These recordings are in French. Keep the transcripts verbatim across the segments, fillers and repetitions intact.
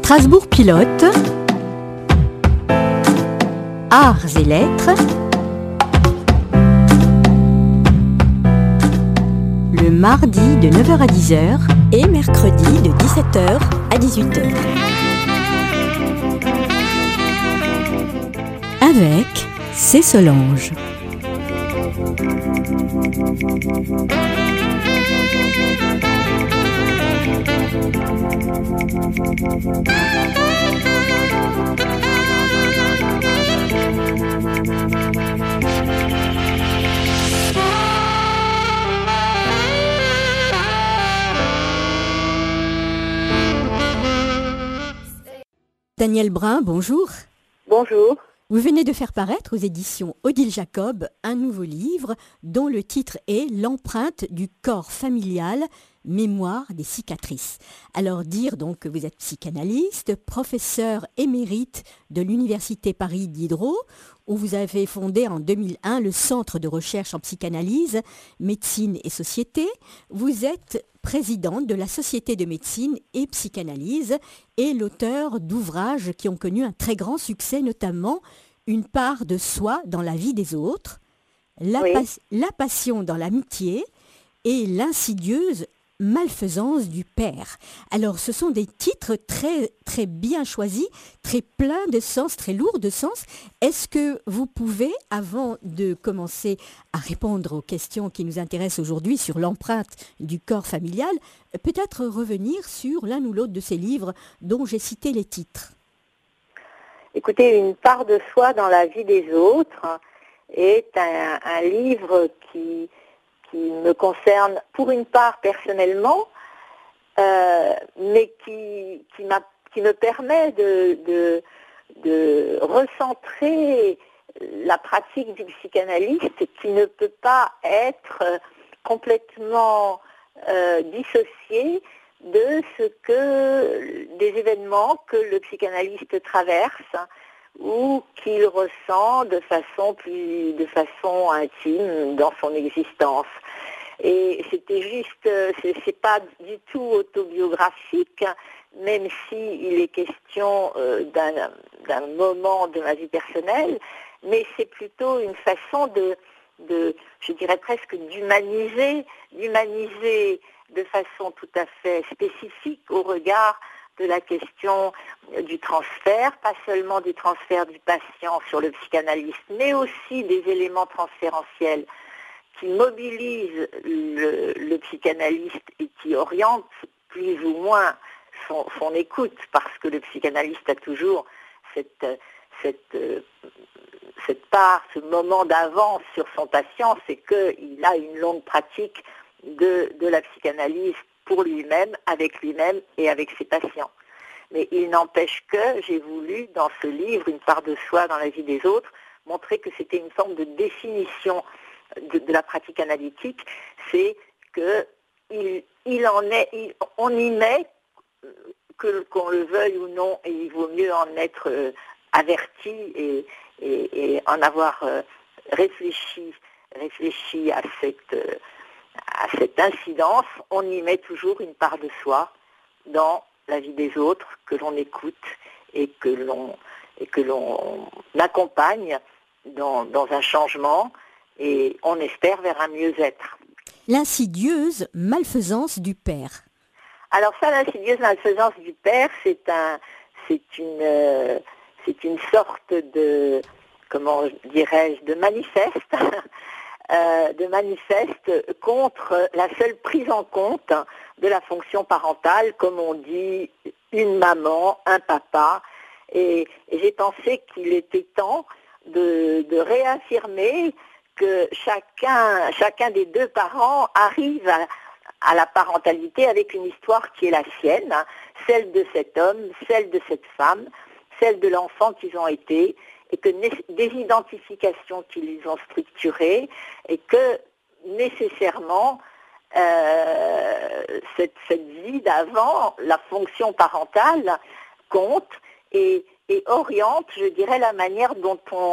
Strasbourg Pilote, Arts et Lettres, le mardi de neuf heures à dix heures et mercredi de dix-sept heures à dix-huit heures. Avec C. Solange. Daniel Brun, bonjour. Bonjour. Vous venez de faire paraître aux éditions Odile Jacob un nouveau livre dont le titre est « L'empreinte du corps familial, mémoire des cicatrices ». Alors dire donc que vous êtes psychanalyste, professeur émérite de l'Université Paris Diderot, où vous avez fondé en deux mille un le Centre de recherche en psychanalyse, médecine et société. Vous êtes présidente de la Société de médecine et psychanalyse et l'auteur d'ouvrages qui ont connu un très grand succès, notamment Une part de soi dans la vie des autres, La, Oui. pas- la passion dans l'amitié et L'insidieuse malfaisance du père. Alors, ce sont des titres très, très bien choisis, très pleins de sens, très lourds de sens. Est-ce que vous pouvez, avant de commencer à répondre aux questions qui nous intéressent aujourd'hui sur l'empreinte du corps familial, peut-être revenir sur l'un ou l'autre de ces livres dont j'ai cité les titres? Écoutez, Une part de soi dans la vie des autres est un, un livre qui, qui me concerne pour une part personnellement, euh, mais qui, qui, m'a, qui me permet de, de, de recentrer la pratique du psychanalyste qui ne peut pas être complètement euh, dissociée de ce que des événements que le psychanalyste traverse ou qu'il ressent de façon plus de façon intime dans son existence. Et c'était juste, c'est, c'est pas du tout autobiographique, même s'il est question euh, d'un, d'un moment de ma vie personnelle, mais c'est plutôt une façon de, de, je dirais presque d'humaniser, d'humaniser de façon tout à fait spécifique au regard de la question du transfert, pas seulement du transfert du patient sur le psychanalyste, mais aussi des éléments transférentiels qui mobilisent le, le psychanalyste et qui orientent plus ou moins son, son écoute, parce que le psychanalyste a toujours cette, cette, cette part, ce moment d'avance sur son patient, c'est qu'il a une longue pratique De, de la psychanalyse pour lui-même, avec lui-même et avec ses patients. Mais il n'empêche que j'ai voulu, dans ce livre, Une part de soi dans la vie des autres, montrer que c'était une forme de définition de, de la pratique analytique, c'est que il, il en est, il, on y met, que, qu'on le veuille ou non, et il vaut mieux en être euh, averti et, et, et en avoir euh, réfléchi, réfléchi à cette... Euh, à cette incidence, on y met toujours une part de soi dans la vie des autres, que l'on écoute et que l'on, et que l'on accompagne dans, dans un changement et on espère vers un mieux-être. L'insidieuse malfaisance du père. Alors ça, l'insidieuse malfaisance du père, c'est, un, c'est, une, euh, c'est une sorte de, comment dirais-je, de manifeste Euh, de manifeste contre la seule prise en compte de la fonction parentale, comme on dit, une maman, un papa. Et, et j'ai pensé qu'il était temps de, de réaffirmer que chacun, chacun des deux parents arrive à, à la parentalité avec une histoire qui est la sienne, hein, celle de cet homme, celle de cette femme, celle de l'enfant qu'ils ont été, et que des identifications qui les ont structurées, et que nécessairement euh, cette, cette vie d'avant, la fonction parentale, compte et, et oriente, je dirais, la manière dont on,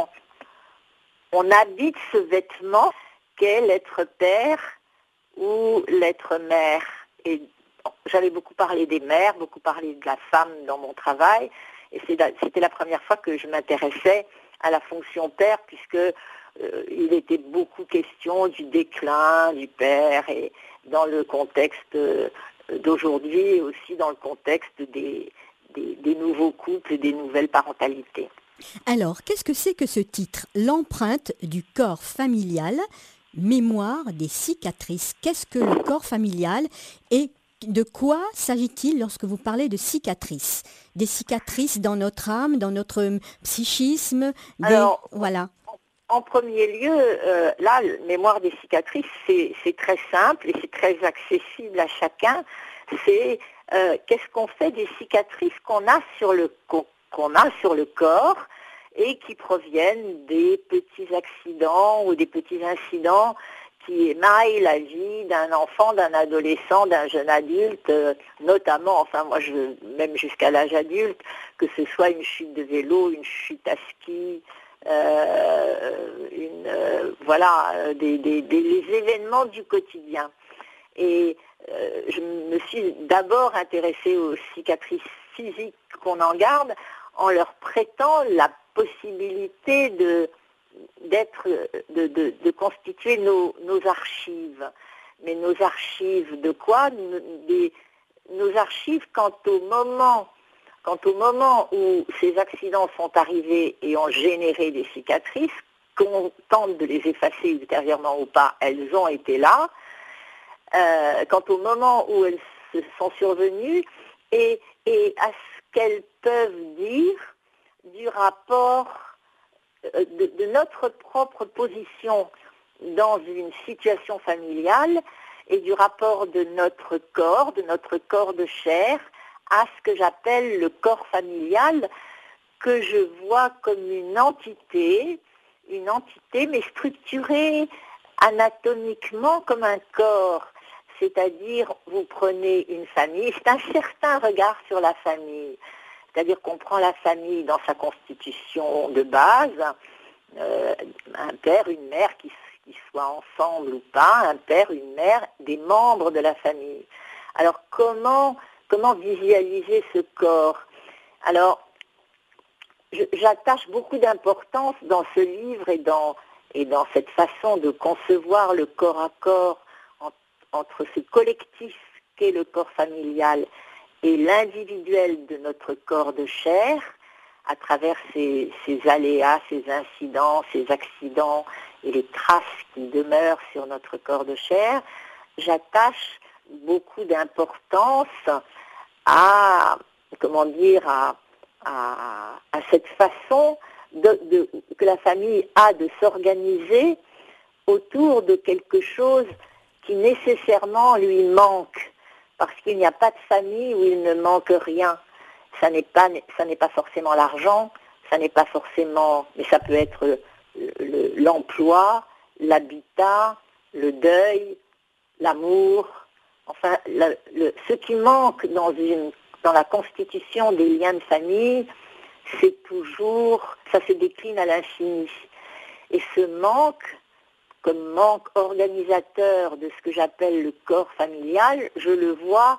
on habite ce vêtement qu'est l'être père ou l'être mère. Et j'avais beaucoup parlé des mères, beaucoup parlé de la femme dans mon travail, et c'était la première fois que je m'intéressais à la fonction père, puisque euh, il était beaucoup question du déclin du père, et dans le contexte euh, d'aujourd'hui, et aussi dans le contexte des, des, des nouveaux couples et des nouvelles parentalités. Alors, qu'est-ce que c'est que ce titre, L'empreinte du corps familial, mémoire des cicatrices? Qu'est-ce que le corps familial et de quoi s'agit-il lorsque vous parlez de cicatrices? Des cicatrices dans notre âme, dans notre psychisme des... Alors, voilà. En premier lieu, euh, là, le mémoire des cicatrices, c'est très simple et c'est très accessible à chacun. C'est euh, qu'est-ce qu'on fait des cicatrices qu'on a sur le qu'on a sur le corps et qui proviennent des petits accidents ou des petits incidents qui émaillent la vie d'un enfant, d'un adolescent, d'un jeune adulte, euh, notamment, enfin moi je même jusqu'à l'âge adulte, que ce soit une chute de vélo, une chute à ski, euh, une, euh, voilà, des, des, des les événements du quotidien. Et euh, je me suis d'abord intéressée aux cicatrices physiques qu'on en garde en leur prêtant la possibilité de d'être, de, de, de constituer nos, nos archives. Mais nos archives de quoi? Des, nos archives quant au moment, quant au moment où ces accidents sont arrivés et ont généré des cicatrices, qu'on tente de les effacer ultérieurement ou pas, elles ont été là. Euh, quant au moment où elles se sont survenues et, et à ce qu'elles peuvent dire du rapport de, de notre propre position dans une situation familiale et du rapport de notre corps, de notre corps de chair, à ce que j'appelle le corps familial, que je vois comme une entité, une entité mais structurée anatomiquement comme un corps. C'est-à-dire, vous prenez une famille, c'est un certain regard sur la famille. C'est-à-dire qu'on prend la famille dans sa constitution de base, euh, un père, une mère qui, qui soient ensemble ou pas, un père, une mère, des membres de la famille. Alors comment, comment visualiser ce corps? Alors, j'attache beaucoup d'importance dans ce livre et dans, et dans cette façon de concevoir le corps à corps en, entre ce collectif qu'est le corps familial et l'individuel de notre corps de chair, à travers ces, ces aléas, ces incidents, ces accidents et les traces qui demeurent sur notre corps de chair, j'attache beaucoup d'importance à, comment dire, à, à, à cette façon de, de, que la famille a de s'organiser autour de quelque chose qui nécessairement lui manque. Parce qu'il n'y a pas de famille où il ne manque rien. Ça n'est pas, ça n'est pas forcément l'argent, ça n'est pas forcément, mais ça peut être l'emploi, l'habitat, le deuil, l'amour. Enfin, le, le, ce qui manque dans, une, dans la constitution des liens de famille, c'est toujours, ça se décline à l'infini. Et ce manque, comme manque organisateur de ce que j'appelle le corps familial, je le vois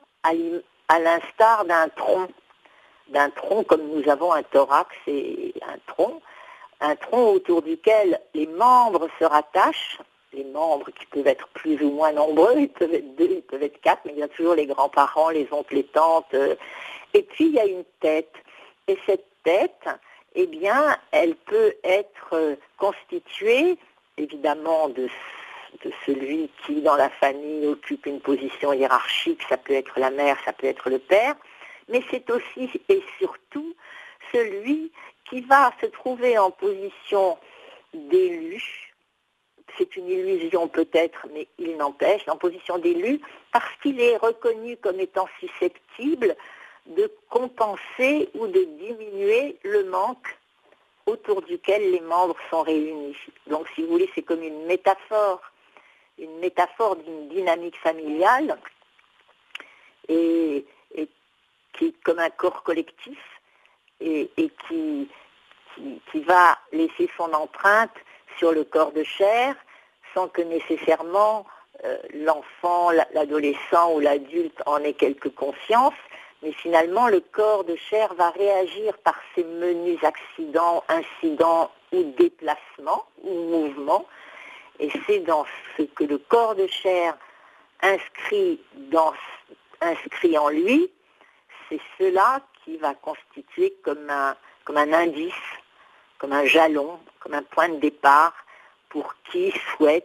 à l'instar d'un tronc, d'un tronc comme nous avons un thorax et un tronc, un tronc autour duquel les membres se rattachent, les membres qui peuvent être plus ou moins nombreux, ils peuvent être deux, ils peuvent être quatre, mais il y a toujours les grands-parents, les oncles, les tantes, et puis il y a une tête, et cette tête, eh bien, elle peut être constituée évidemment de, de celui qui, dans la famille, occupe une position hiérarchique, ça peut être la mère, ça peut être le père, mais c'est aussi et surtout celui qui va se trouver en position d'élu, c'est une illusion peut-être, mais il n'empêche, en position d'élu, parce qu'il est reconnu comme étant susceptible de compenser ou de diminuer le manque autour duquel les membres sont réunis. Donc, si vous voulez, c'est comme une métaphore, une métaphore d'une dynamique familiale et, et qui est comme un corps collectif et, et qui, qui, qui va laisser son empreinte sur le corps de chair sans que nécessairement euh, l'enfant, l'adolescent ou l'adulte en ait quelque conscience, mais finalement le corps de chair va réagir par ces menus accidents, incidents ou déplacements ou mouvements. Et c'est dans ce que le corps de chair inscrit, dans, inscrit en lui, c'est cela qui va constituer comme un, comme un indice, comme un jalon, comme un point de départ pour qui souhaite,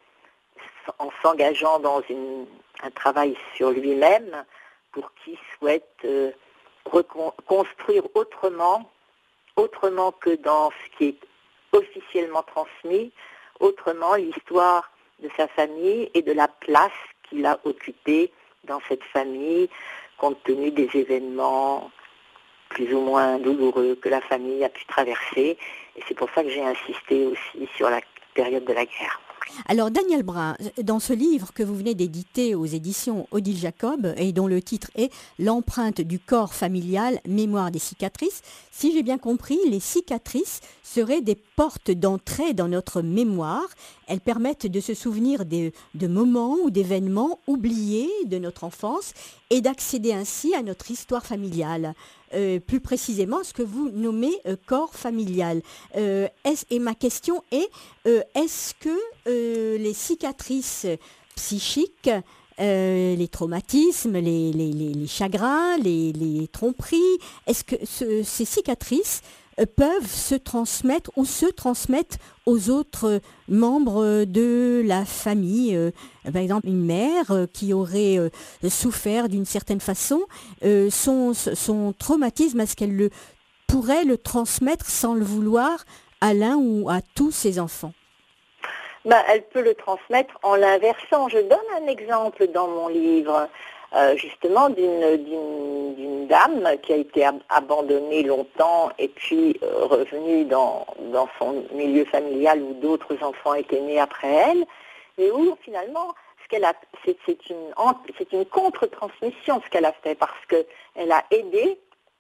en s'engageant dans une, un travail sur lui-même, pour qui souhaite euh, reconstruire autrement, autrement que dans ce qui est officiellement transmis, autrement l'histoire de sa famille et de la place qu'il a occupée dans cette famille, compte tenu des événements plus ou moins douloureux que la famille a pu traverser. Et c'est pour ça que j'ai insisté aussi sur la période de la guerre. Alors Daniel Brun, dans ce livre que vous venez d'éditer aux éditions Odile Jacob et dont le titre est « L'empreinte du corps familial, mémoire des cicatrices », si j'ai bien compris, les cicatrices seraient des portes d'entrée dans notre mémoire. Elles permettent de se souvenir de, de moments ou d'événements oubliés de notre enfance et d'accéder ainsi à notre histoire familiale. Euh, plus précisément ce que vous nommez euh, corps familial. Euh, et ma question est, euh, est-ce que euh, les cicatrices psychiques, euh, les traumatismes, les, les, les, les chagrins, les, les tromperies, est-ce que ce, ces cicatrices euh, peuvent se transmettre ou se transmettent aux autres membres de la famille? euh, Par exemple, une mère euh, qui aurait euh, souffert d'une certaine façon, euh, son, son traumatisme, est-ce qu'elle le, pourrait le transmettre sans le vouloir à l'un ou à tous ses enfants? Ben, elle peut le transmettre en l'inversant. Je donne un exemple dans mon livre, euh, justement, d'une, d'une, d'une dame qui a été ab- abandonnée longtemps et puis euh, revenue dans, dans son milieu familial où d'autres enfants étaient nés après elle, et où finalement, ce qu'elle a, c'est, c'est une, c'est une contre-transmission ce qu'elle a fait, parce qu'elle a aidé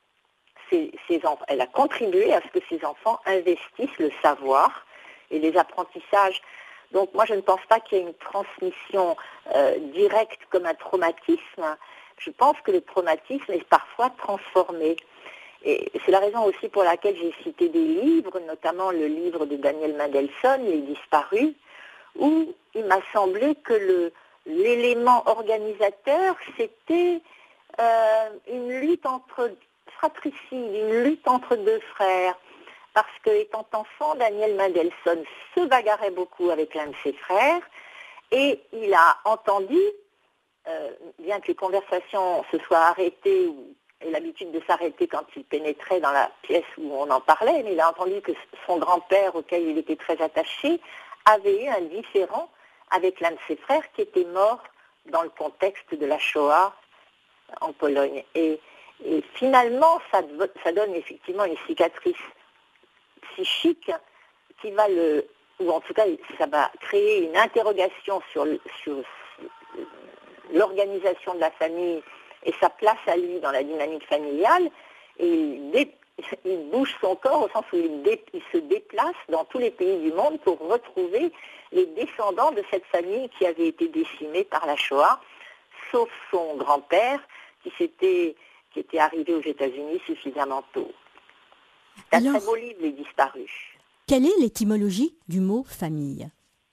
ses, ses enfants, elle a contribué à ce que ses enfants investissent le savoir et les apprentissages. Donc moi, je ne pense pas qu'il y ait une transmission euh, directe comme un traumatisme. Je pense que le traumatisme est parfois transformé. Et c'est la raison aussi pour laquelle j'ai cité des livres, notamment le livre de Daniel Mandelson, Les Disparus, où il m'a semblé que le, l'élément organisateur, c'était euh, une lutte entre fratricides, une lutte entre deux frères. Parce que, étant enfant, Daniel Mandelson se bagarrait beaucoup avec l'un de ses frères et il a entendu, euh, bien que les conversations se soient arrêtées, ou ait l'habitude de s'arrêter quand il pénétrait dans la pièce où on en parlait, mais il a entendu que son grand-père, auquel il était très attaché, avait eu un différend avec l'un de ses frères qui était mort dans le contexte de la Shoah en Pologne. Et, et finalement, ça, ça donne effectivement une cicatrice psychique qui va le, ou en tout cas ça va créer une interrogation sur, sur l'organisation de la famille et sa place à lui dans la dynamique familiale, et il, dé, il bouge son corps au sens où il, dé, il se déplace dans tous les pays du monde pour retrouver les descendants de cette famille qui avait été décimée par la Shoah, sauf son grand-père qui, s'était, qui était arrivé aux États-Unis suffisamment tôt. C'est un très beau livre, Les Disparus. Quelle est l'étymologie du mot famille?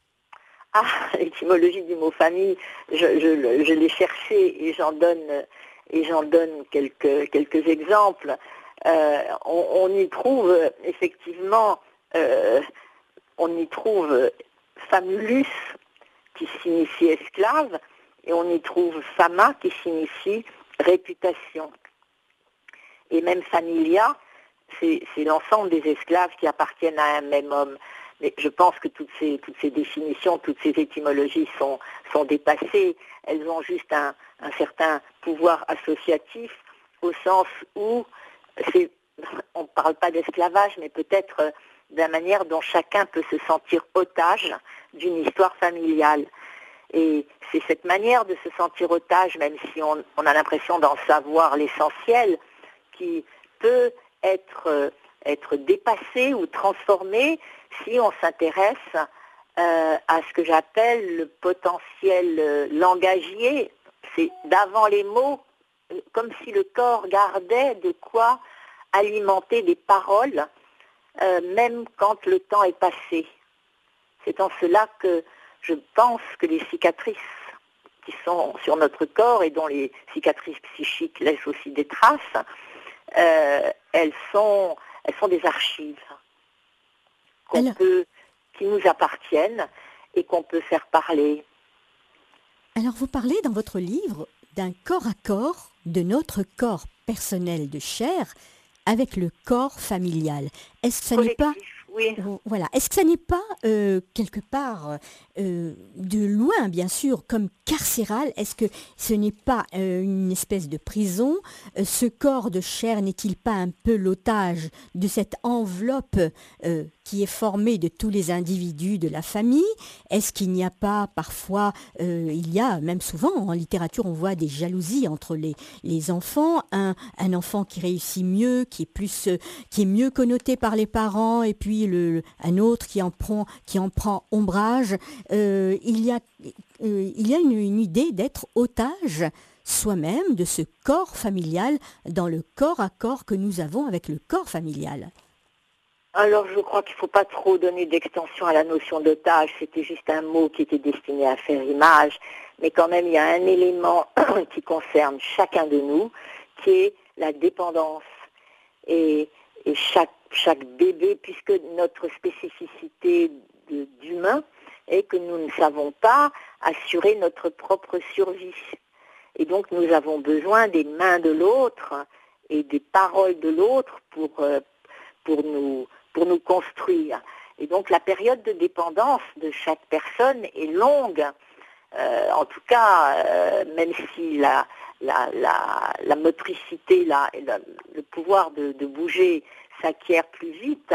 Ah, l'étymologie du mot famille, je, je, je l'ai cherché et j'en donne, et j'en donne quelques, quelques exemples. Euh, on, on y trouve effectivement, euh, on y trouve famulus qui signifie esclave et on y trouve fama qui signifie réputation. Et même familia, c'est, c'est l'ensemble des esclaves qui appartiennent à un même homme. Mais je pense que toutes ces, toutes ces définitions, toutes ces étymologies sont, sont dépassées. Elles ont juste un, un certain pouvoir associatif au sens où c'est, on ne parle pas d'esclavage, mais peut-être de la manière dont chacun peut se sentir otage d'une histoire familiale. Et c'est cette manière de se sentir otage, même si on, on a l'impression d'en savoir l'essentiel, qui peut être, être dépassé ou transformé si on s'intéresse euh, à ce que j'appelle le potentiel euh, langagier. C'est d'avant les mots, euh, comme si le corps gardait de quoi alimenter des paroles, euh, même quand le temps est passé. C'est en cela que je pense que les cicatrices qui sont sur notre corps et dont les cicatrices psychiques laissent aussi des traces, euh, elles sont, elles sont des archives qu'on Alors, peut, qui nous appartiennent et qu'on peut faire parler. alors vous parlez dans votre livre d'un corps à corps de notre corps personnel de chair avec le corps familial. Est-ce que ça n'est pas Oui. Voilà. Est-ce que ça n'est pas euh, quelque part euh, de loin, bien sûr, comme carcéral? Est-ce que ce n'est pas euh, une espèce de prison? Euh, ce corps de chair n'est-il pas un peu l'otage de cette enveloppe euh, qui est formée de tous les individus de la famille? Est-ce qu'il n'y a pas parfois, euh, il y a même souvent en littérature, on voit des jalousies entre les, les enfants, un, un enfant qui réussit mieux, qui est plus, euh, qui est mieux connoté par les parents, et puis Le, un autre qui en prend, qui en prend ombrage. Euh, il y a, euh, il y a une, une idée d'être otage soi-même de ce corps familial dans le corps à corps que nous avons avec le corps familial. Alors je crois qu'il ne faut pas trop donner d'extension à la notion d'otage, c'était juste un mot qui était destiné à faire image, mais quand même il y a un élément qui concerne chacun de nous, qui est la dépendance. Et, et chaque chaque bébé, puisque notre spécificité de, d'humain est que nous ne savons pas assurer notre propre survie. Et donc nous avons besoin des mains de l'autre et des paroles de l'autre pour, euh, pour, nous, pour nous construire. Et donc la période de dépendance de chaque personne est longue. Euh, en tout cas, euh, même si la, la, la, la motricité, la, la, le pouvoir de, de bouger s'acquiert plus vite,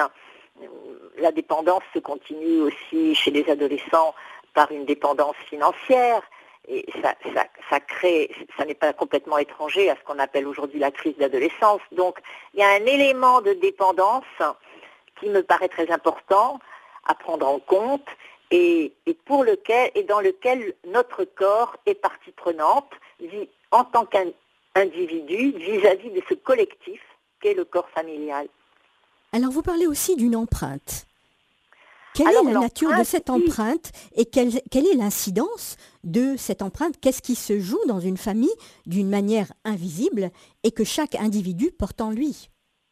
la dépendance se continue aussi chez les adolescents par une dépendance financière, et ça, ça, ça crée, ça n'est pas complètement étranger à ce qu'on appelle aujourd'hui la crise d'adolescence. Donc il y a un élément de dépendance qui me paraît très important à prendre en compte, et, et pour lequel et dans lequel notre corps est partie prenante en tant qu'individu vis-à-vis de ce collectif qu'est le corps familial. Alors vous parlez aussi d'une empreinte. Quelle Alors, est la nature de cette oui. empreinte et quelle, quelle est l'incidence de cette empreinte? Qu'est-ce qui se joue dans une famille d'une manière invisible et que chaque individu porte en lui?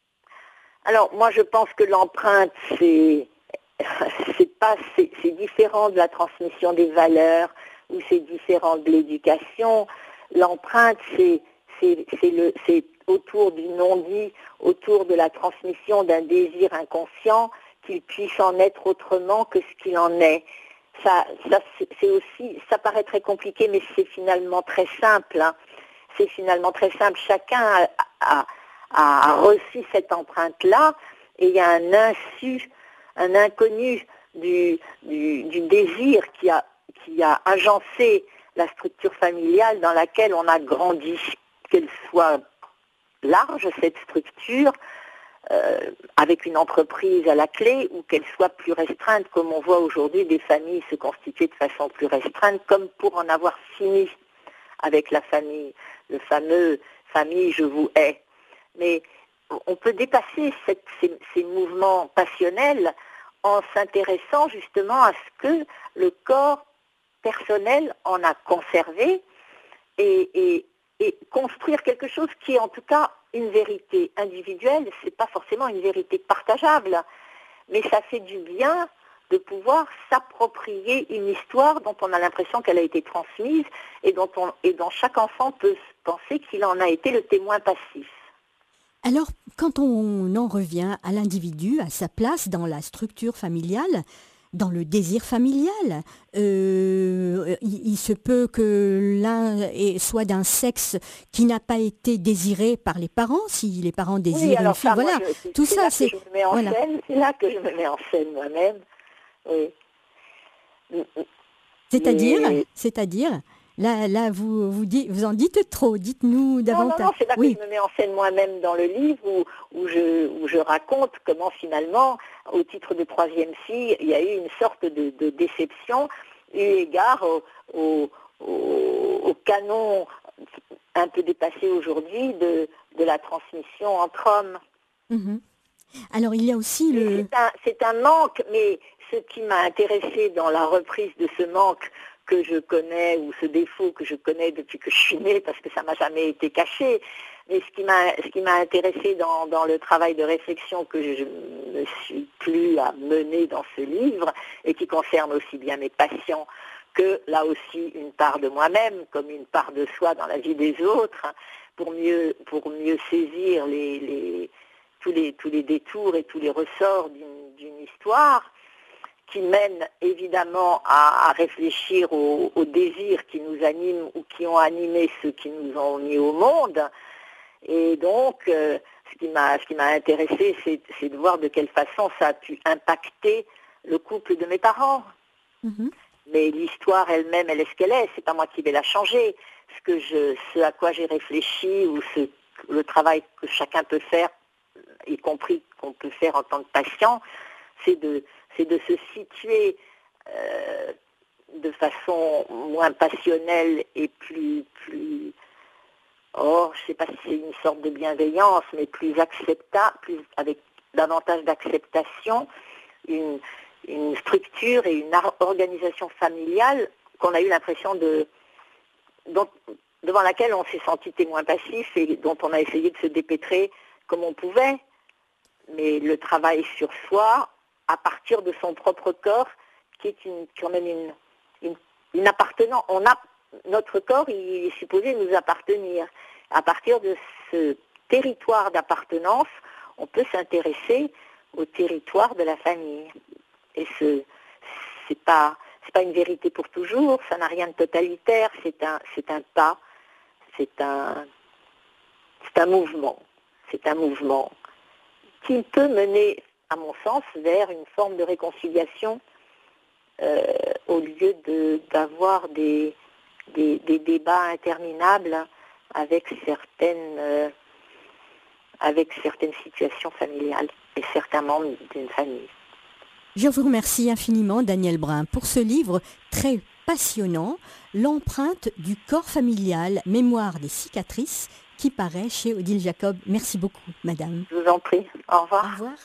Alors moi je pense que l'empreinte c'est c'est pas c'est, c'est différent de la transmission des valeurs ou c'est différent de l'éducation. L'empreinte c'est c'est c'est le c'est autour du non-dit, autour de la transmission d'un désir inconscient, qu'il puisse en être autrement que ce qu'il en est. Ça, ça c'est aussi, ça paraît très compliqué, mais c'est finalement très simple. Hein. C'est finalement très simple. Chacun a, a, a reçu cette empreinte-là, et il y a un insu, un inconnu du, du, du désir qui a, qui a agencé la structure familiale dans laquelle on a grandi, qu'elle soit large, cette structure, euh, avec une entreprise à la clé, ou qu'elle soit plus restreinte, comme on voit aujourd'hui des familles se constituer de façon plus restreinte, comme pour en avoir fini avec la famille, le fameux « famille, je vous hais ». Mais on peut dépasser cette, ces, ces mouvements passionnels en s'intéressant justement à ce que le corps personnel en a conservé et, et et construire quelque chose qui est en tout cas une vérité individuelle. Ce n'est pas forcément une vérité partageable, mais ça fait du bien de pouvoir s'approprier une histoire dont on a l'impression qu'elle a été transmise et dont, on, et dont chaque enfant peut penser qu'il en a été le témoin passif. Alors, quand on en revient à l'individu, à sa place dans la structure familiale, dans le désir familial, euh, il, il se peut que l'un est, soit d'un sexe qui n'a pas été désiré par les parents, si les parents désirent oui, alors une fille, ça, voilà, moi, je, c'est, tout c'est ça, là c'est... Que je me mets en voilà. scène, c'est là que je me mets en scène moi-même, oui. C'est-à-dire, Mais... c'est-à-dire Là, là vous, vous, dites, vous en dites trop, dites-nous davantage. Non, non, non, c'est là oui. que je me mets en scène moi-même dans le livre où, où, je, où je raconte comment finalement, au titre de Troisième fille, il y a eu une sorte de, de déception eu égard au, au, au, au canon un peu dépassé aujourd'hui de, de la transmission entre hommes. Mmh. Alors il y a aussi le... C'est un, c'est un manque, mais ce qui m'a intéressé dans la reprise de ce manque que je connais, ou ce défaut que je connais depuis que je suis née, parce que ça m'a jamais été caché, mais ce qui m'a, ce qui m'a intéressé dans, dans le travail de réflexion que je ne suis plus à mener dans ce livre, et qui concerne aussi bien mes patients que, là aussi, une part de moi-même, comme une part de soi dans la vie des autres, pour mieux, pour mieux saisir les, les, tous, les, tous les détours et tous les ressorts d'une, d'une histoire, qui mène évidemment à, à réfléchir aux, aux désirs qui nous animent ou qui ont animé ceux qui nous ont mis au monde. Et donc, euh, ce qui m'a, ce qui m'a intéressé, c'est, c'est de voir de quelle façon ça a pu impacter le couple de mes parents. Mmh. Mais l'histoire elle-même, elle est ce qu'elle est. C'est pas moi qui vais la changer. Ce que je, ce à quoi j'ai réfléchi, ou ce, le travail que chacun peut faire, y compris qu'on peut faire en tant que patient, c'est de c'est de se situer euh, de façon moins passionnelle et plus, plus oh, je ne sais pas si c'est une sorte de bienveillance, mais plus acceptable, plus, avec davantage d'acceptation, une, une structure et une organisation familiale qu'on a eu l'impression de, dont, devant laquelle on s'est senti témoin passif et dont on a essayé de se dépêtrer comme on pouvait. Mais le travail sur soi, à partir de son propre corps, qui est une, quand même une, une, une appartenance. On a, notre corps, il est supposé nous appartenir. À partir de ce territoire d'appartenance, on peut s'intéresser au territoire de la famille. Et ce c'est pas, c'est pas une vérité pour toujours, ça n'a rien de totalitaire, c'est un, c'est un pas, c'est un, c'est un mouvement, c'est un mouvement qui peut mener, à mon sens, vers une forme de réconciliation euh, au lieu de, d'avoir des, des, des débats interminables avec certaines, euh, avec certaines situations familiales et certains membres d'une famille. Je vous remercie infiniment, Danielle Brun, pour ce livre très passionnant, L'empreinte du corps familial, mémoire des cicatrices, qui paraît chez Odile Jacob. Merci beaucoup, madame. Je vous en prie. Au revoir. Au revoir.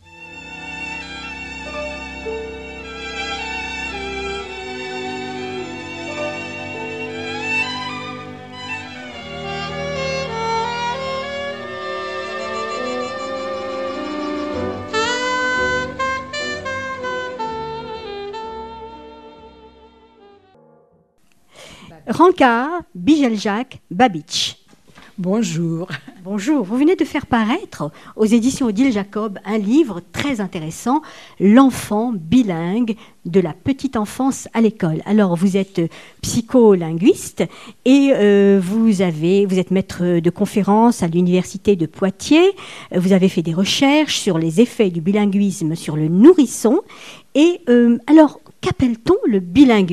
Rancard, Bijeljak, Babitch. Bonjour. Bonjour. Vous venez de faire paraître aux éditions Odile Jacob un livre très intéressant, L'enfant bilingue de la petite enfance à l'école. Alors, vous êtes psycholinguiste et euh, vous, avez, vous êtes maître de conférence à l'université de Poitiers. Vous avez fait des recherches sur les effets du bilinguisme sur le nourrisson. Et euh, alors, qu'appelle-t-on le bilinguisme ?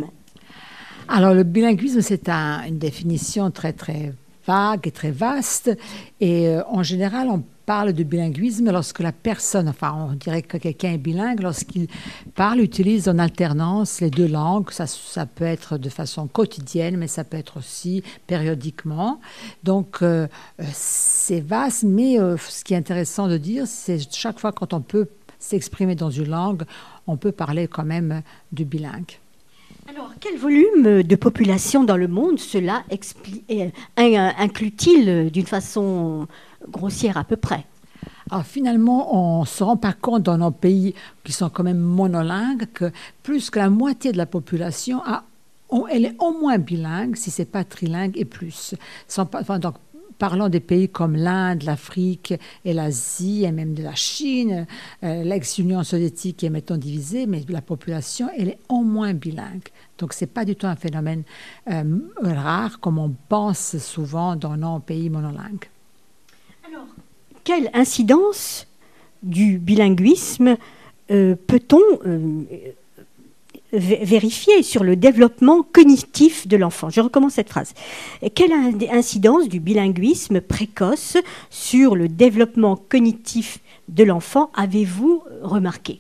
Alors, le bilinguisme, c'est un, une définition très, très vague et très vaste. Et euh, en général, on parle de bilinguisme lorsque la personne, enfin, on dirait que quelqu'un est bilingue, lorsqu'il parle, utilise en alternance les deux langues. Ça, ça peut être de façon quotidienne, mais ça peut être aussi périodiquement. Donc, euh, c'est vaste, mais euh, ce qui est intéressant de dire, c'est chaque fois quand on peut s'exprimer dans une langue, on peut parler quand même de bilingue. Alors, quel volume de population dans le monde cela expli- inclut-il d'une façon grossière à peu près ? Alors finalement, on ne se rend pas compte dans nos pays qui sont quand même monolingues que plus que la moitié de la population, a, elle est au moins bilingue, si ce n'est pas trilingue et plus. Sans, enfin, donc, parlons des pays comme l'Inde, l'Afrique et l'Asie, et même de la Chine, euh, l'ex-Union soviétique est maintenant divisée, mais la population, elle est au moins bilingue. Donc, ce n'est pas du tout un phénomène euh, rare, comme on pense souvent dans nos pays monolingues. Alors, quelle incidence du bilinguisme euh, peut-on euh, vé- vérifier sur le développement cognitif de l'enfant. Je recommence cette phrase. Quelle in- incidence du bilinguisme précoce sur le développement cognitif de l'enfant avez-vous remarqué?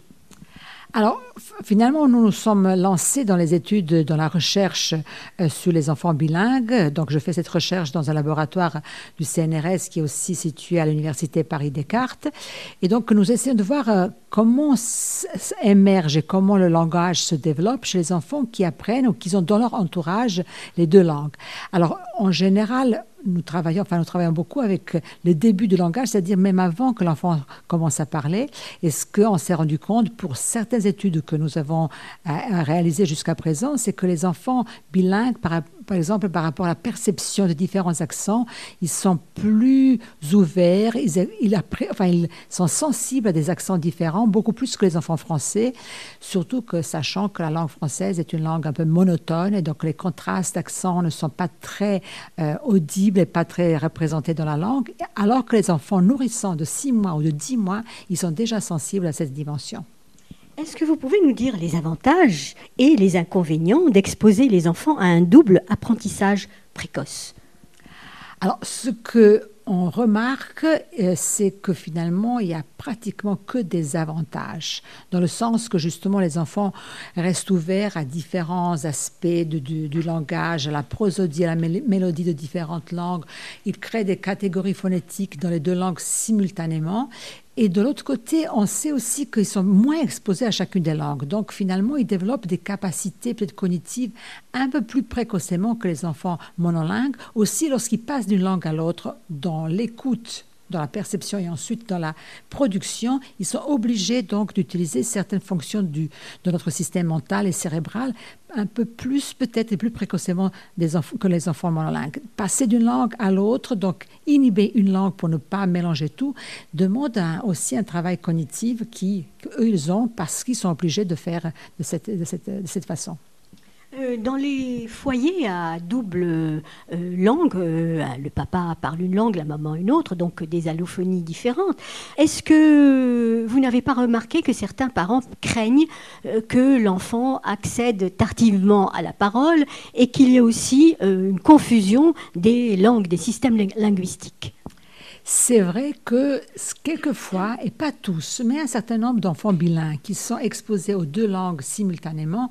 Alors, f- finalement, nous nous sommes lancés dans les études, dans la recherche euh, sur les enfants bilingues. Donc, je fais cette recherche dans un laboratoire du C N R S qui est aussi situé à l'Université Paris-Descartes. Et donc, nous essayons de voir euh, comment s- s- émerge et comment le langage se développe chez les enfants qui apprennent ou qui ont dans leur entourage les deux langues. Alors, en général, nous travaillons, enfin, nous travaillons beaucoup avec le début du langage, c'est-à-dire même avant que l'enfant commence à parler. Et ce qu'on s'est rendu compte pour certaines études que nous avons euh, réalisées jusqu'à présent, c'est que les enfants bilingues, par, par exemple, par rapport à la perception de différents accents, ils sont plus ouverts, ils, ils, appré- enfin, ils sont sensibles à des accents différents, beaucoup plus que les enfants français, surtout que sachant que la langue française est une langue un peu monotone et donc les contrastes d'accents ne sont pas très euh, audibles et pas très représentés dans la langue, alors que les enfants nourrissants de six mois ou de dix mois, ils sont déjà sensibles à cette dimension. Est-ce que vous pouvez nous dire les avantages et les inconvénients d'exposer les enfants à un double apprentissage précoce? Alors, ce que on remarque, euh, c'est que finalement, il n'y a pratiquement que des avantages, dans le sens que justement les enfants restent ouverts à différents aspects de- du, du langage, à la prosodie, à la mél- mélodie de différentes langues. Ils créent des catégories phonétiques dans les deux langues simultanément. Et de l'autre côté, on sait aussi qu'ils sont moins exposés à chacune des langues. Donc finalement, ils développent des capacités peut-être cognitives un peu plus précocement que les enfants monolingues. Aussi, lorsqu'ils passent d'une langue à l'autre, dans l'écoute, dans la perception et ensuite dans la production, ils sont obligés donc d'utiliser certaines fonctions du, de notre système mental et cérébral un peu plus peut-être et plus précocement des enfants, que les enfants monolingues. Passer d'une langue à l'autre, donc inhiber une langue pour ne pas mélanger tout, demande un- aussi un travail cognitif qui, qu'eux, ils ont parce qu'ils sont obligés de faire de cette, de cette, de cette façon. Euh, Dans les foyers à double euh, langue, euh, le papa parle une langue, la maman une autre, donc des allophonies différentes. Est-ce que vous n'avez pas remarqué que certains parents craignent euh, que l'enfant accède tardivement à la parole et qu'il y ait aussi euh, une confusion des langues, des systèmes ling- linguistiques? C'est vrai que s- quelquefois, et pas tous, mais un certain nombre d'enfants bilingues qui sont exposés aux deux langues simultanément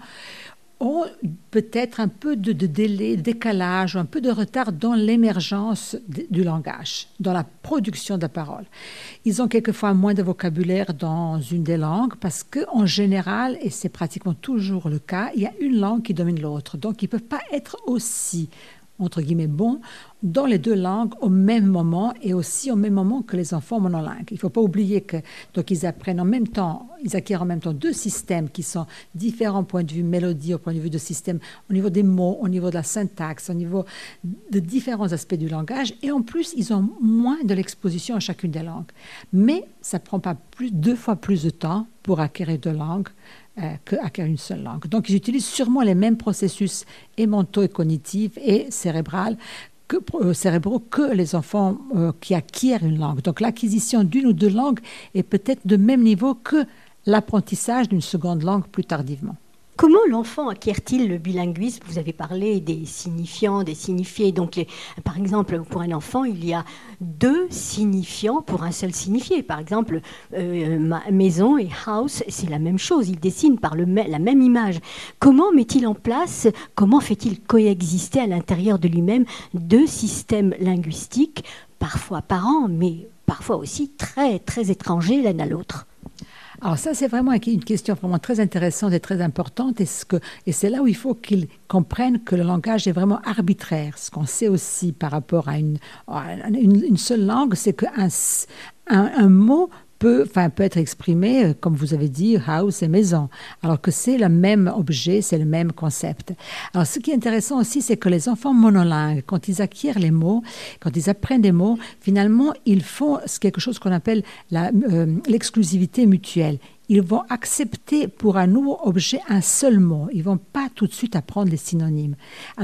ont peut-être un peu de, de délai, de décalage, ou un peu de retard dans l'émergence d- du langage, dans la production de la parole. Ils ont quelquefois moins de vocabulaire dans une des langues parce qu'en général, et c'est pratiquement toujours le cas, il y a une langue qui domine l'autre. Donc, ils ne peuvent pas être aussi, entre guillemets, bons dans les deux langues au même moment et aussi au même moment que les enfants monolingues. Il ne faut pas oublier que donc ils apprennent en même temps, ils acquièrent en même temps deux systèmes qui sont différents au point de vue mélodie, au point de vue de système, au niveau des mots, au niveau de la syntaxe, au niveau de différents aspects du langage. Et en plus, ils ont moins de l'exposition à chacune des langues. Mais ça ne prend pas plus, deux fois plus de temps pour acquérir deux langues euh, qu'acquérir une seule langue. Donc, ils utilisent sûrement les mêmes processus et mentaux et cognitifs et cérébrales que, euh, cérébraux que les enfants euh, qui acquièrent une langue. Donc l'acquisition d'une ou deux langues est peut-être de même niveau que l'apprentissage d'une seconde langue plus tardivement. Comment l'enfant acquiert-il le bilinguisme? Vous avez parlé des signifiants, des signifiés. Donc, les- par exemple, pour un enfant, il y a deux signifiants pour un seul signifié. Par exemple, euh, ma- maison et house, c'est la même chose. Il dessine par le, mê- la même image. Comment met-il en place, comment fait-il coexister à l'intérieur de lui-même deux systèmes linguistiques, parfois parents, mais parfois aussi très, très étrangers l'un à l'autre? Alors ça, c'est vraiment une question vraiment très intéressante et très importante. Et, ce que, et c'est là où il faut qu'ils comprennent que le langage est vraiment arbitraire. Ce qu'on sait aussi par rapport à une, à une, une seule langue, c'est qu'un un, un mot peut, enfin, peut être exprimé, euh, comme vous avez dit, house et maison, alors que c'est le même objet, c'est le même concept. Alors ce qui est intéressant aussi, c'est que les enfants monolingues, quand ils acquièrent les mots, quand ils apprennent des mots, finalement, ils font quelque chose qu'on appelle la, euh, l'exclusivité mutuelle. Ils vont accepter pour un nouveau objet un seul mot. Ils ne vont pas tout de suite apprendre les synonymes. Alors,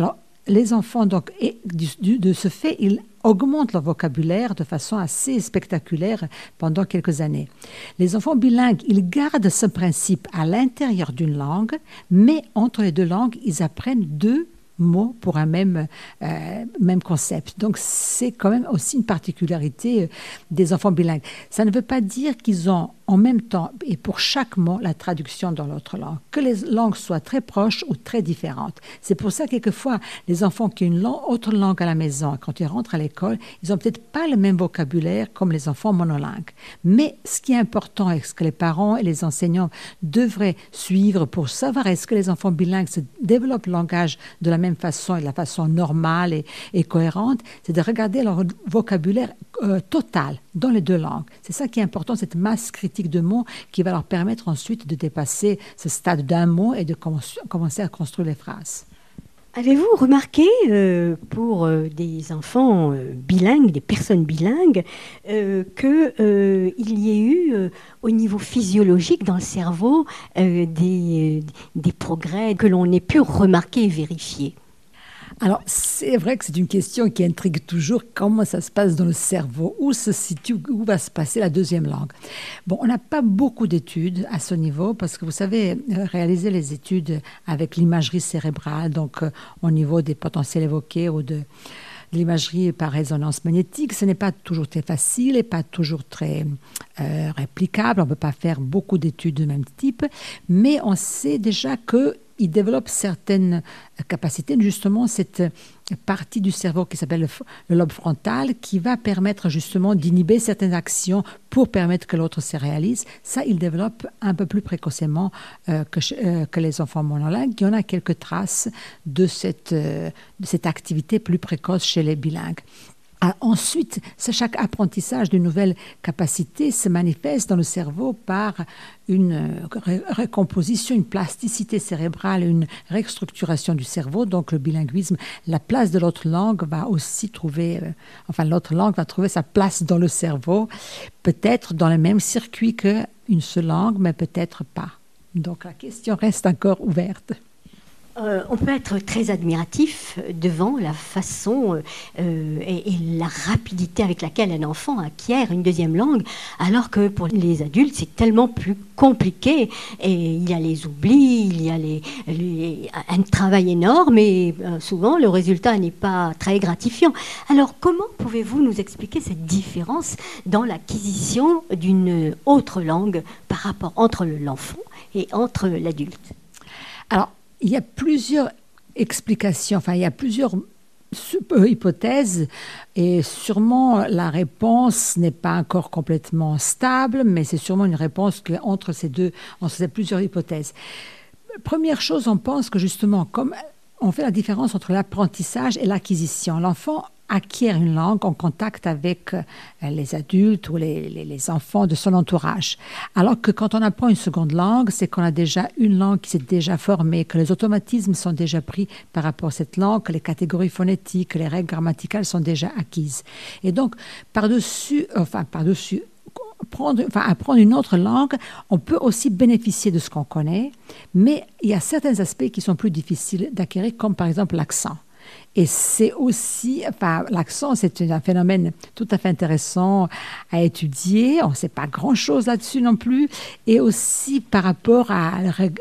les enfants, donc, et du, du, de ce fait, ils augmentent leur vocabulaire de façon assez spectaculaire pendant quelques années. Les enfants bilingues, ils gardent ce principe à l'intérieur d'une langue, mais entre les deux langues, ils apprennent deux mots pour un même, euh, même concept. Donc, c'est quand même aussi une particularité des enfants bilingues. Ça ne veut pas dire qu'ils ont en même temps, et pour chaque mot, la traduction dans l'autre langue, que les langues soient très proches ou très différentes. C'est pour ça que quelquefois, les enfants qui ont une langue, autre langue à la maison, quand ils rentrent à l'école, ils n'ont peut-être pas le même vocabulaire comme les enfants monolingues. Mais ce qui est important et ce que les parents et les enseignants devraient suivre pour savoir est-ce que les enfants bilingues se développent le langage de la même façon et de la façon normale et, et cohérente, c'est de regarder leur vocabulaire euh, total dans les deux langues. C'est ça qui est important, cette masse critique de mots qui va leur permettre ensuite de dépasser ce stade d'un mot et de com- commencer à construire les phrases. Avez-vous remarqué euh, pour euh, des enfants euh, bilingues, des personnes bilingues, euh, qu'il euh, y ait eu euh, au niveau physiologique dans le cerveau euh, des, des progrès que l'on ait pu remarquer et vérifier? Alors, c'est vrai que c'est une question qui intrigue toujours. Comment ça se passe dans le cerveau? Où se situe, où va se passer la deuxième langue? Bon, on n'a pas beaucoup d'études à ce niveau parce que vous savez, réaliser les études avec l'imagerie cérébrale, donc euh, au niveau des potentiels évoqués ou de, de l'imagerie par résonance magnétique, ce n'est pas toujours très facile et pas toujours très euh, réplicable. On ne peut pas faire beaucoup d'études de même type, mais on sait déjà que il développe certaines capacités, justement cette partie du cerveau qui s'appelle le, le lobe frontal, qui va permettre justement d'inhiber certaines actions pour permettre que l'autre se réalise. Ça, il développe un peu plus précocement euh, que, euh, que les enfants monolingues. Il y en a quelques traces de cette, euh, de cette activité plus précoce chez les bilingues. Ah, ensuite, chaque apprentissage d'une nouvelle capacité se manifeste dans le cerveau par une ré- recomposition, une plasticité cérébrale, une restructuration du cerveau. Donc, le bilinguisme, la place de l'autre langue va aussi trouver, euh, enfin, l'autre langue va trouver sa place dans le cerveau, peut-être dans le même circuit qu'une seule langue, mais peut-être pas. Donc, la question reste encore ouverte. Euh, on peut être très admiratif devant la façon euh, et, et la rapidité avec laquelle un enfant acquiert une deuxième langue, alors que pour les adultes, c'est tellement plus compliqué. Et il y a les oublis, il y a les, les, un travail énorme et euh, souvent le résultat n'est pas très gratifiant. Alors comment pouvez-vous nous expliquer cette différence dans l'acquisition d'une autre langue par rapport entre l'enfant et entre l'adulte? Alors, il y a plusieurs explications, enfin, il y a plusieurs hypothèses et sûrement la réponse n'est pas encore complètement stable, mais c'est sûrement une réponse entre ces deux, entre ces plusieurs hypothèses. Première chose, on pense que justement, comme on fait la différence entre l'apprentissage et l'acquisition, l'enfant acquiert une langue en contact avec les adultes ou les, les, les enfants de son entourage. Alors que quand on apprend une seconde langue, c'est qu'on a déjà une langue qui s'est déjà formée, que les automatismes sont déjà pris par rapport à cette langue, que les catégories phonétiques, que les règles grammaticales sont déjà acquises. Et donc, par-dessus, enfin, par-dessus, Prendre, enfin, apprendre une autre langue, on peut aussi bénéficier de ce qu'on connaît, mais il y a certains aspects qui sont plus difficiles d'acquérir, comme par exemple l'accent. Et c'est aussi, enfin, l'accent, c'est un phénomène tout à fait intéressant à étudier. On ne sait pas grand-chose là-dessus non plus. Et aussi par rapport à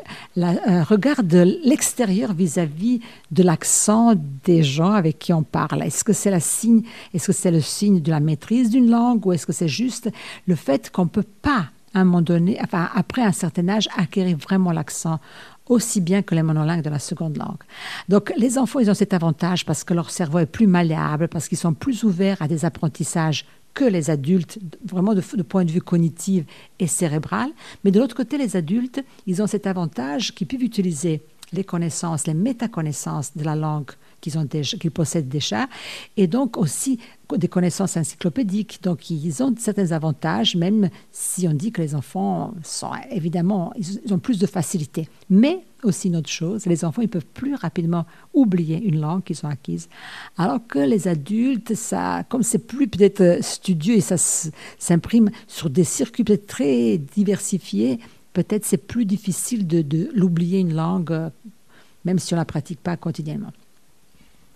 le regard de l'extérieur vis-à-vis de l'accent des gens avec qui on parle. Est-ce que c'est la signe, est-ce que c'est le signe de la maîtrise d'une langue ou est-ce que c'est juste le fait qu'on ne peut pas, à un moment donné, enfin, après un certain âge, acquérir vraiment l'accent aussi bien que les monolingues de la seconde langue. Donc, les enfants, ils ont cet avantage parce que leur cerveau est plus malléable, parce qu'ils sont plus ouverts à des apprentissages que les adultes, vraiment de, de point de vue cognitif et cérébral. Mais de l'autre côté, les adultes, ils ont cet avantage qu'ils peuvent utiliser les connaissances, les métaconnaissances de la langue qu'ils, ont déjà, qu'ils possèdent déjà, et donc aussi des connaissances encyclopédiques. Donc, ils ont certains avantages, même si on dit que les enfants sont, évidemment, ils ont plus de facilité. Mais aussi une autre chose, les enfants, ils peuvent plus rapidement oublier une langue qu'ils ont acquise. Alors que les adultes, ça, comme c'est plus peut-être studieux et ça s'imprime sur des circuits peut-être très diversifiés, peut-être c'est plus difficile de, de l'oublier une langue, même si on ne la pratique pas quotidiennement.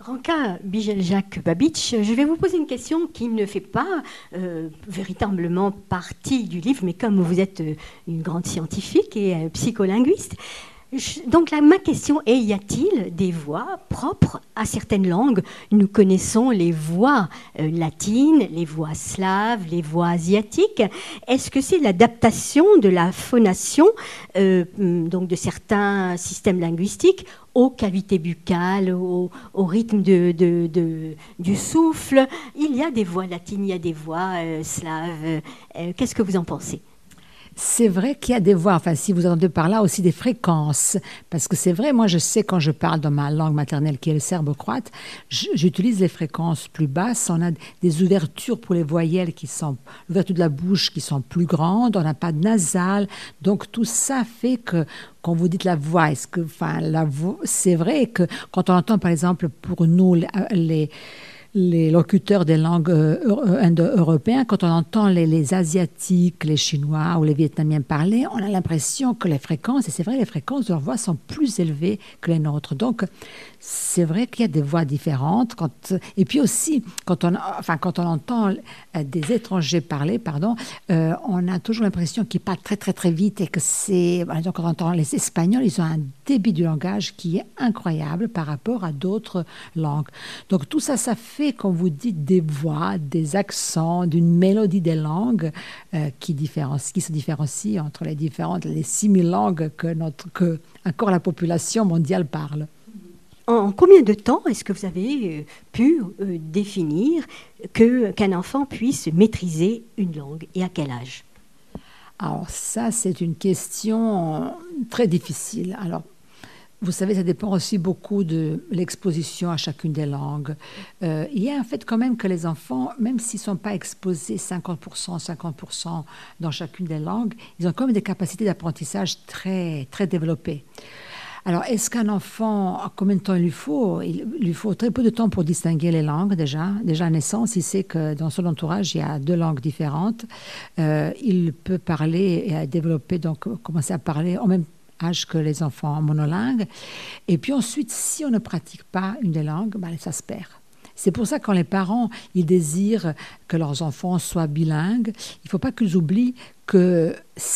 Ranka Bijel-Jacques-Babitch, je vais vous poser une question qui ne fait pas euh, véritablement partie du livre, mais comme vous êtes euh, une grande scientifique et euh, psycholinguiste, je, donc là, ma question est, y a-t-il des voix propres à certaines langues? Nous connaissons les voix euh, latines, les voix slaves, les voix asiatiques. Est-ce que c'est l'adaptation de la phonation euh, donc de certains systèmes linguistiques aux cavités buccales, au, au rythme de, de, de, du souffle? Il y a des voix latines, il y a des voix euh, slaves. Euh, qu'est-ce que vous en pensez? C'est vrai qu'il y a des voix, enfin si vous entendez par là aussi des fréquences, parce que c'est vrai, moi je sais quand je parle dans ma langue maternelle qui est le serbo-croate, j'utilise les fréquences plus basses, on a des ouvertures pour les voyelles qui sont, l'ouverture de la bouche qui sont plus grandes, on n'a pas de nasal, donc tout ça fait que quand vous dites la voix, est-ce que, enfin la voix, c'est vrai que quand on entend par exemple pour nous les, les les locuteurs des langues euh, indo-européennes, quand on entend les, les Asiatiques, les Chinois ou les Vietnamiens parler, on a l'impression que les fréquences, et c'est vrai, les fréquences de leur voix sont plus élevées que les nôtres. Donc, c'est vrai qu'il y a des voix différentes. Quand, et puis aussi, quand on, enfin, quand on entend des étrangers parler, pardon, euh, on a toujours l'impression qu'ils parlent très, très, très vite et que c'est... Par exemple, quand on entend les Espagnols, ils ont un débit du langage qui est incroyable par rapport à d'autres langues. Donc, tout ça, ça fait, comme vous dites, des voix, des accents, d'une mélodie des langues euh, qui, différencie, qui se différencient entre les différentes, les six mille langues que, notre, que encore la population mondiale parle. En combien de temps est-ce que vous avez pu euh, définir que, qu'un enfant puisse maîtriser une langue et à quel âge? Alors ça, c'est une question très difficile. Alors, vous savez, ça dépend aussi beaucoup de l'exposition à chacune des langues. Euh, il y a un fait quand même que les enfants, même s'ils ne sont pas exposés cinquante pour cent, cinquante pour cent dans chacune des langues, ils ont quand même des capacités d'apprentissage très, très développées. Alors, est-ce qu'un enfant, combien de temps il lui faut? Il lui faut très peu de temps pour distinguer les langues déjà. Déjà à naissance, il sait que dans son entourage, il y a deux langues différentes. Euh, il peut parler et développer, donc commencer à parler en même âge que les enfants monolingues. Et puis ensuite, si on ne pratique pas une des langues, ben, ça se perd. C'est pour ça que quand les parents ils désirent que leurs enfants soient bilingues, il ne faut pas qu'ils oublient que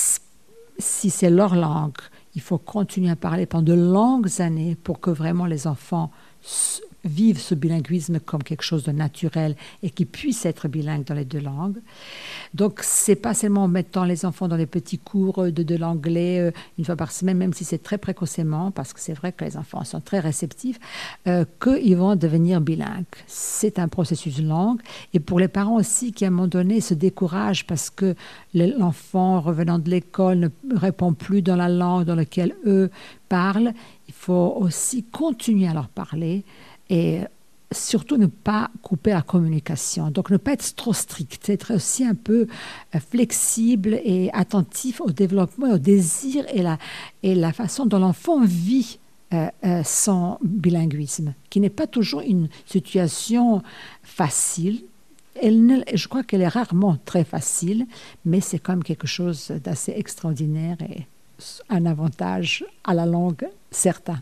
si c'est leur langue, il faut continuer à parler pendant de longues années pour que vraiment les enfants vivent ce bilinguisme comme quelque chose de naturel et qu'ils puissent être bilingues dans les deux langues. Donc, ce n'est pas seulement en mettant les enfants dans les petits cours de, de l'anglais euh, une fois par semaine, même si c'est très précocement, parce que c'est vrai que les enfants sont très réceptifs, euh, qu'ils vont devenir bilingues. C'est un processus long. Et pour les parents aussi qui, à un moment donné, se découragent parce que l'enfant, revenant de l'école, ne répond plus dans la langue dans laquelle eux parlent, il faut aussi continuer à leur parler et surtout ne pas couper la communication. Donc ne pas être trop strict, être aussi un peu flexible et attentif au développement, au désir et la, et la façon dont l'enfant vit euh, euh, son bilinguisme, qui n'est pas toujours une situation facile. Elle ne, je crois qu'elle est rarement très facile, mais c'est quand même quelque chose d'assez extraordinaire et un avantage à la langue certain.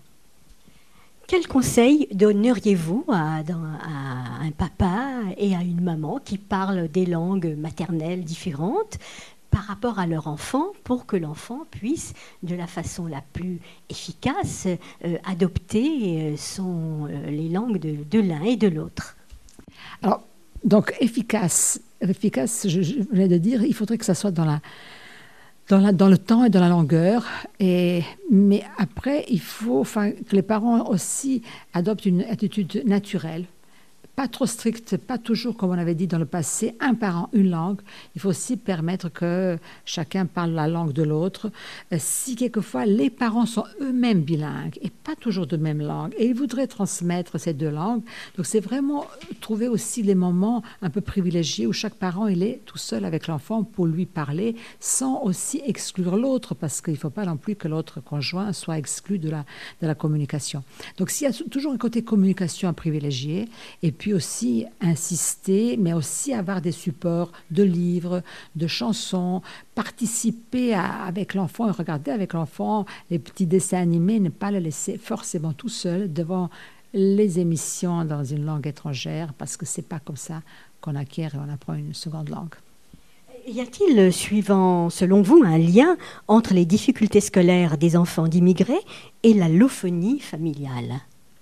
Quel conseil donneriez-vous à, à un papa et à une maman qui parlent des langues maternelles différentes par rapport à leur enfant pour que l'enfant puisse, de la façon la plus efficace, euh, adopter son, euh, les langues de, de l'un et de l'autre? Alors, donc efficace, efficace, je, je venais de dire, il faudrait que ça soit dans la Dans, la, dans le temps et dans la longueur. Et, mais après, il faut enfin, que les parents aussi adoptent une attitude naturelle, pas trop stricte, pas toujours, comme on avait dit dans le passé, un parent, une langue. Il faut aussi permettre que chacun parle la langue de l'autre. Si quelquefois les parents sont eux-mêmes bilingues et pas toujours de même langue, et ils voudraient transmettre ces deux langues, donc c'est vraiment trouver aussi les moments un peu privilégiés où chaque parent il est tout seul avec l'enfant pour lui parler, sans aussi exclure l'autre, parce qu'il ne faut pas non plus que l'autre conjoint soit exclu de la, de la communication. Donc s'il y a toujours un côté communication à privilégier, et puis puis aussi insister, mais aussi avoir des supports de livres, de chansons, participer à, avec l'enfant et regarder avec l'enfant les petits dessins animés, ne pas le laisser forcément tout seul devant les émissions dans une langue étrangère, parce que ce n'est pas comme ça qu'on acquiert et on apprend une seconde langue. Y a-t-il, suivant, selon vous, un lien entre les difficultés scolaires des enfants d'immigrés et la lophonie familiale?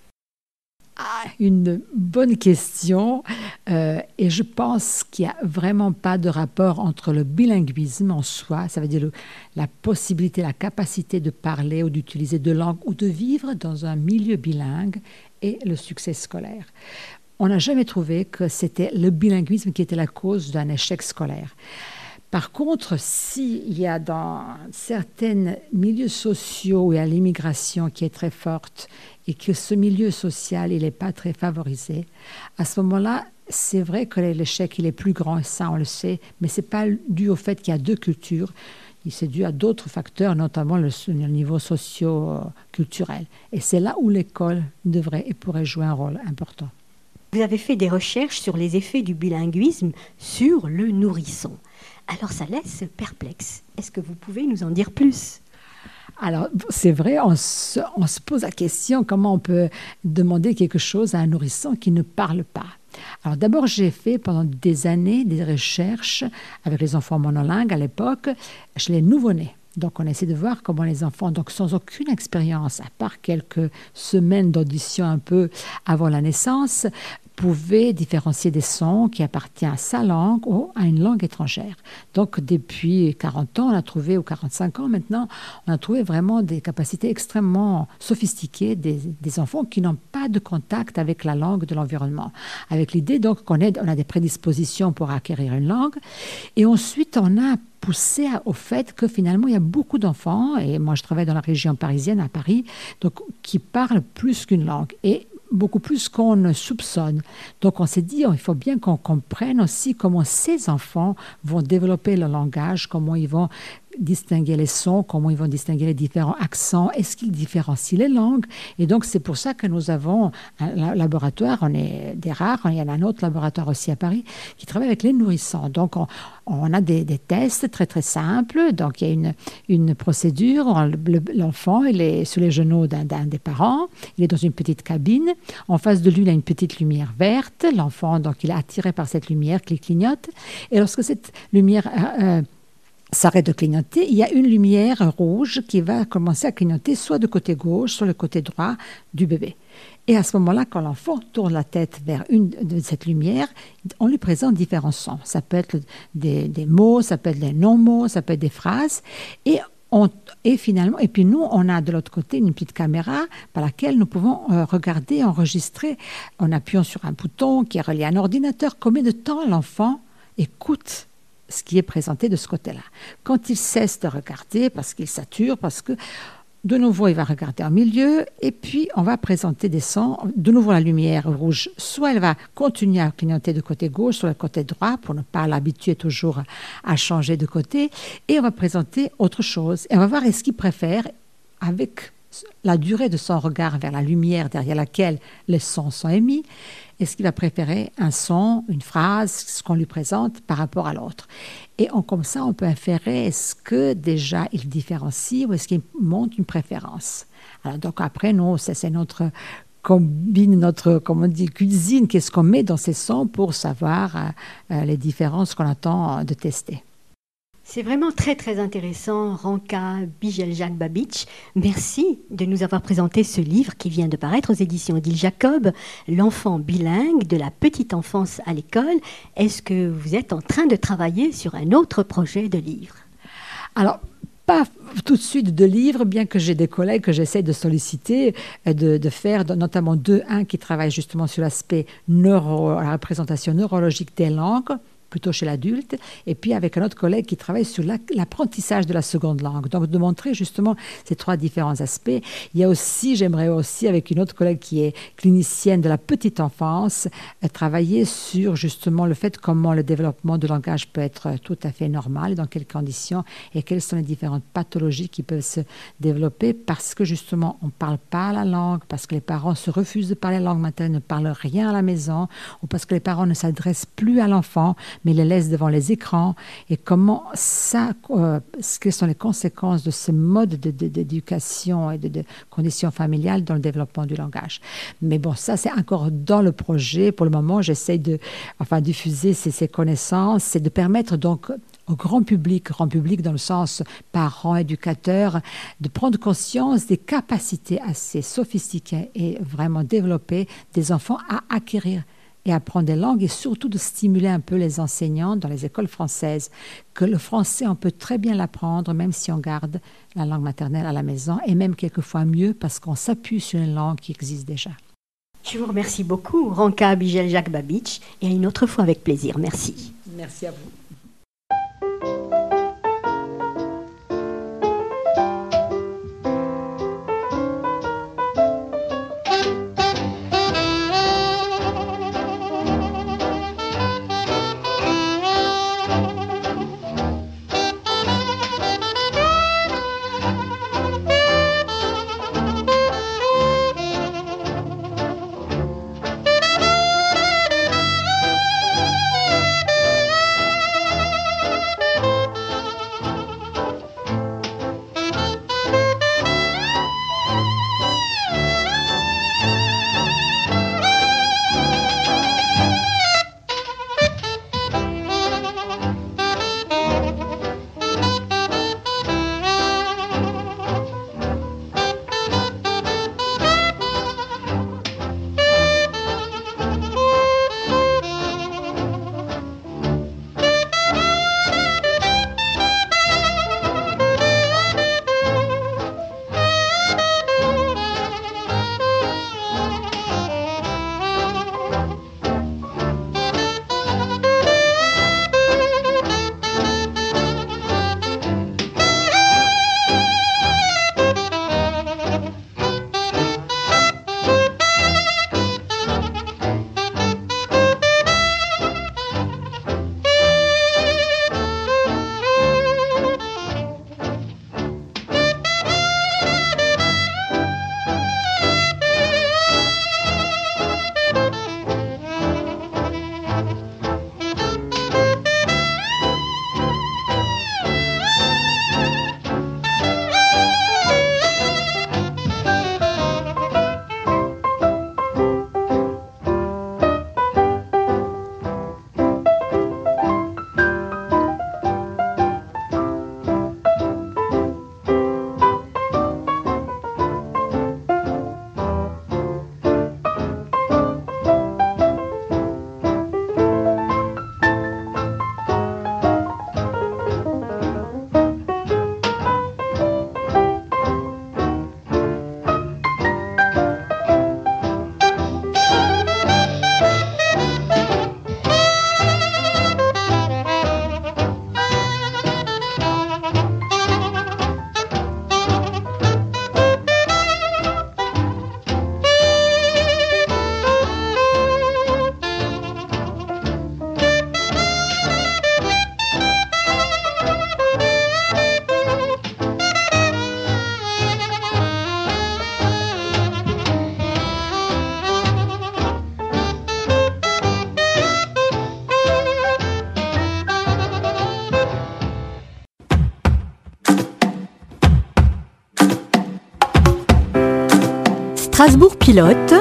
Ah, une bonne question. Euh, et je pense qu'il n'y a vraiment pas de rapport entre le bilinguisme en soi, ça veut dire le, la possibilité, la capacité de parler ou d'utiliser deux langues ou de vivre dans un milieu bilingue, et le succès scolaire. On n'a jamais trouvé que c'était le bilinguisme qui était la cause d'un échec scolaire. Par contre, s'il y a dans certains milieux sociaux où il y a l'immigration qui est très forte et que ce milieu social il n'est pas très favorisé, à ce moment-là, c'est vrai que l'échec il est plus grand, et ça on le sait, mais ce n'est pas dû au fait qu'il y a deux cultures, c'est dû à d'autres facteurs, notamment le, le niveau socio-culturel. Et c'est là où l'école devrait et pourrait jouer un rôle important. Vous avez fait des recherches sur les effets du bilinguisme sur le nourrisson. Alors ça laisse perplexe. Est-ce que vous pouvez nous en dire plus ? Alors, c'est vrai, on se, on se pose la question comment on peut demander quelque chose à un nourrisson qui ne parle pas. Alors d'abord, j'ai fait pendant des années des recherches avec les enfants monolingues à l'époque chez les nouveau-nés. Donc, on essaie de voir comment les enfants, donc sans aucune expérience, à part quelques semaines d'audition un peu avant la naissance, pouvaient différencier des sons qui appartiennent à sa langue ou à une langue étrangère. Donc, depuis quarante ans, on a trouvé, ou quarante-cinq ans maintenant, on a trouvé vraiment des capacités extrêmement sophistiquées des, des enfants qui n'ont pas de contact avec la langue de l'environnement. Avec l'idée, donc, qu'on est, on a des prédispositions pour acquérir une langue. Et ensuite, on a poussé au fait que finalement, il y a beaucoup d'enfants, et moi, je travaille dans la région parisienne, à Paris, donc, qui parlent plus qu'une langue. Et beaucoup plus qu'on ne soupçonne. Donc, on s'est dit, il faut bien qu'on comprenne aussi comment ces enfants vont développer le langage, comment ils vont distinguer les sons, comment ils vont distinguer les différents accents, est-ce qu'ils différencient les langues. Et donc, c'est pour ça que nous avons un laboratoire, on est des rares, il y en a un autre laboratoire aussi à Paris, qui travaille avec les nourrissons. Donc, on, on a des, des tests très, très simples. Donc, il y a une, une procédure. L'enfant, il est sous les genoux d'un, d'un des parents. Il est dans une petite cabine. En face de lui, il a une petite lumière verte. L'enfant, donc, il est attiré par cette lumière qui clignote. Et lorsque cette lumière euh, s'arrête de clignoter, il y a une lumière rouge qui va commencer à clignoter soit du côté gauche, soit le côté droit du bébé. Et à ce moment-là, quand l'enfant tourne la tête vers une de cette lumière, on lui présente différents sons. Ça peut être des, des mots, ça peut être des non-mots, ça peut être des phrases. Et, on, et finalement, et puis nous, on a de l'autre côté une petite caméra par laquelle nous pouvons euh, regarder, enregistrer, en appuyant sur un bouton qui est relié à un ordinateur, combien de temps l'enfant écoute ce qui est présenté de ce côté-là. Quand il cesse de regarder, parce qu'il sature, parce que de nouveau, il va regarder en milieu, et puis on va présenter des sons, de nouveau la lumière rouge, soit elle va continuer à clignoter de côté gauche, soit le côté droit, pour ne pas l'habituer toujours à changer de côté, et on va présenter autre chose. Et on va voir est-ce qu'il préfère, avec la durée de son regard vers la lumière derrière laquelle les sons sont émis, est-ce qu'il va préférer un son, une phrase, ce qu'on lui présente par rapport à l'autre. Et on, comme ça, on peut inférer est-ce que déjà il différencie ou est-ce qu'il montre une préférence. Alors, donc après, nous, ça, c'est notre combine, notre, comme on dit, cuisine, qu'est-ce qu'on met dans ces sons pour savoir euh, les différences qu'on attend de tester. C'est vraiment très très intéressant, Ranka Bijeljak-Babich. Merci de nous avoir présenté ce livre qui vient de paraître aux éditions Odile Jacob, L'enfant bilingue de la petite enfance à l'école. Est-ce que vous êtes en train de travailler sur un autre projet de livre ? Alors, pas tout de suite de livre, bien que j'ai des collègues que j'essaie de solliciter, de, de faire, notamment deux, un qui travaille justement sur l'aspect neuro, la représentation neurologique des langues, plutôt chez l'adulte, et puis avec un autre collègue qui travaille sur la, l'apprentissage de la seconde langue. Donc, de montrer justement ces trois différents aspects. Il y a aussi, j'aimerais aussi, avec une autre collègue qui est clinicienne de la petite enfance, euh, travailler sur justement le fait comment le développement de langage peut être tout à fait normal, dans quelles conditions, et quelles sont les différentes pathologies qui peuvent se développer parce que justement, on ne parle pas la langue, parce que les parents se refusent de parler la langue maternelle, ne parlent rien à la maison, ou parce que les parents ne s'adressent plus à l'enfant, mais ils les laissent devant les écrans. Et comment ça, euh, quelles sont les conséquences de ce mode de, de, d'éducation et de, de conditions familiales dans le développement du langage. Mais bon, ça, c'est encore dans le projet. Pour le moment, j'essaie de enfin, diffuser ces, ces connaissances, c'est de permettre donc au grand public, grand public dans le sens parents, éducateurs, de prendre conscience des capacités assez sophistiquées et vraiment développées des enfants à acquérir et apprendre des langues, et surtout de stimuler un peu les enseignants dans les écoles françaises, que le français, on peut très bien l'apprendre, même si on garde la langue maternelle à la maison, et même quelquefois mieux, parce qu'on s'appuie sur une langue qui existe déjà. Je vous remercie beaucoup, Ranka Bijeljak-Babich, et à une autre fois avec plaisir. Merci. Merci à vous. Strasbourg Pilote,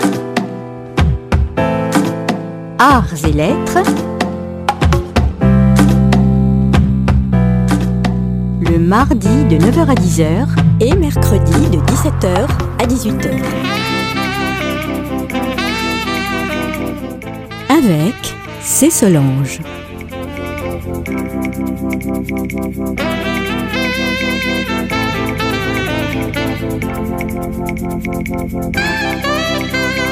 Arts et Lettres, le mardi de neuf heures à dix heures et mercredi de dix-sept heures à dix-huit heures. Avec C. Solange. Thank you.